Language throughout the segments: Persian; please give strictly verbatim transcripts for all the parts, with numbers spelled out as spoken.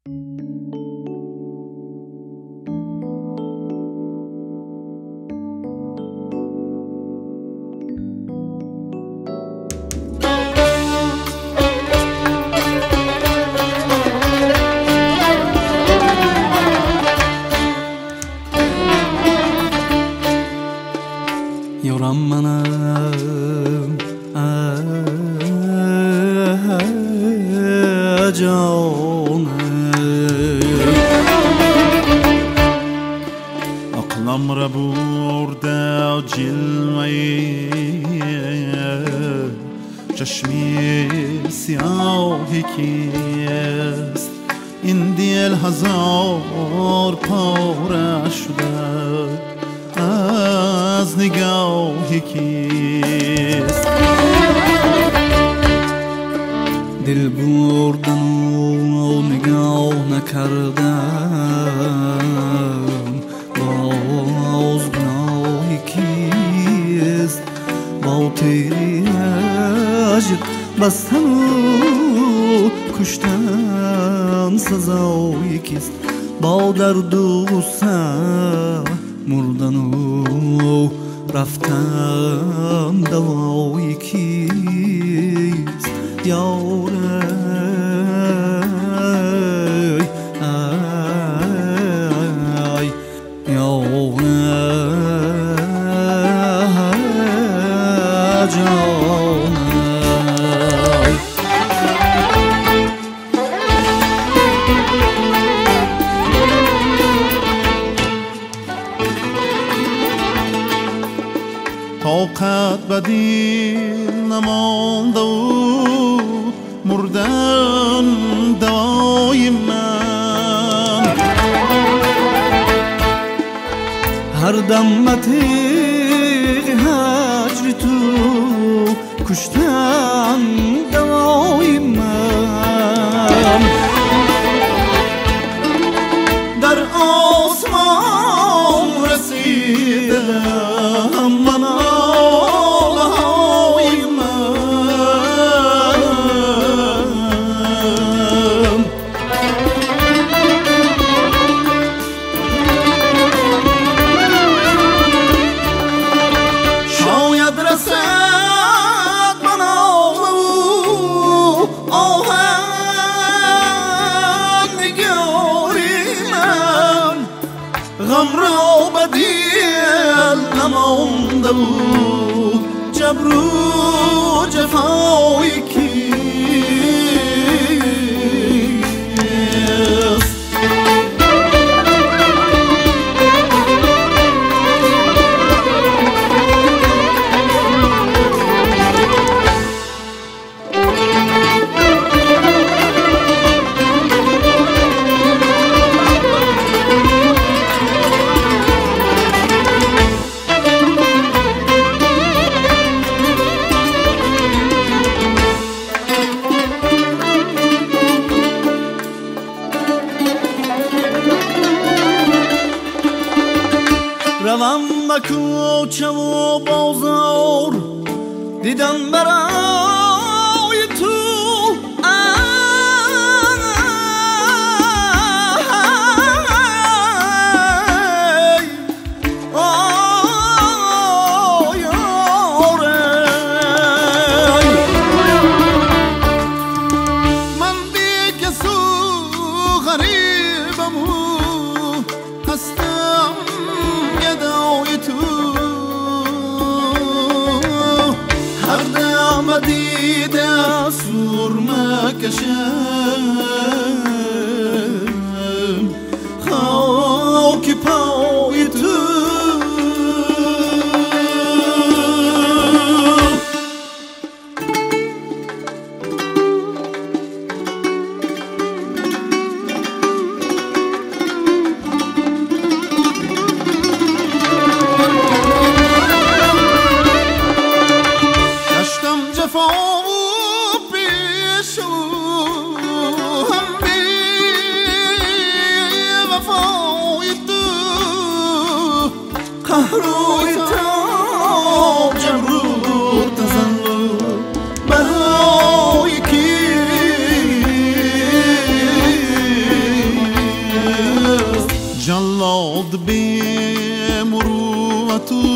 Yoram manam ajanım, aqlam ra burda jilmaye چشمی سیاهی کیست این دل هزار پاره شده از نگاهی کیست دل بردن و نگاه نکردم باز گناهی کیست با تیری عجب بستن و کشتن سزایی کیست با درد و غصه مردن و رفتن دوایی کیست یاره ای یاره جان طاقت بدی نمانده و مردن دوای من هر دم تیغ هجر تو کشتن دوای من در آسمان رسیدم من غم را بدیل نمانده و جبر و جفایی کیست روم به کوچه و بازار دیدم برای تو من بی کسو غریبم و هستم گدای تو هر دم دیده سرمه کشم خاک پای تو جفا پیش هم بی وفای تو قهروی تا جبرو تزن برای کی مرد به مروتو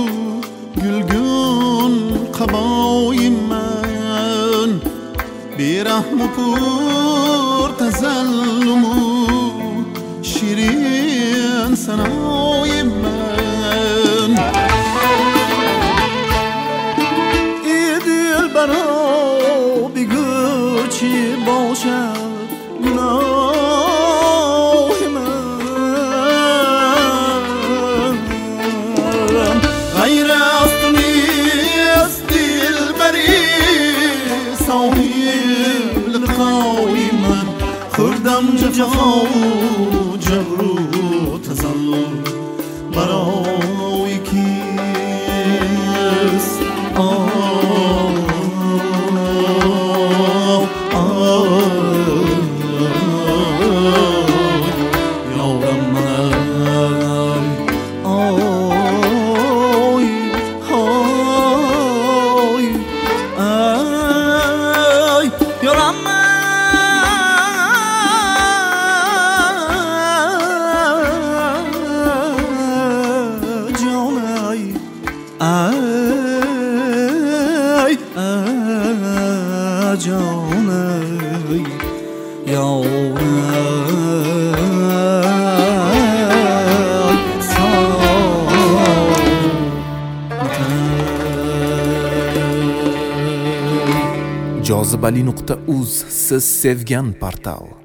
گلگون قبای من بیرحم و پر تظلمو شیرین سنای من ای دل برا بگو چی باشد گناه من غیر از تو نیست دل بری صاحب لقای من خوردم جفا و جبر و تظلم برای کیست آه آه یارم من آی آی آی یارم جاني jozibali nuqta uz siz sevgan portal.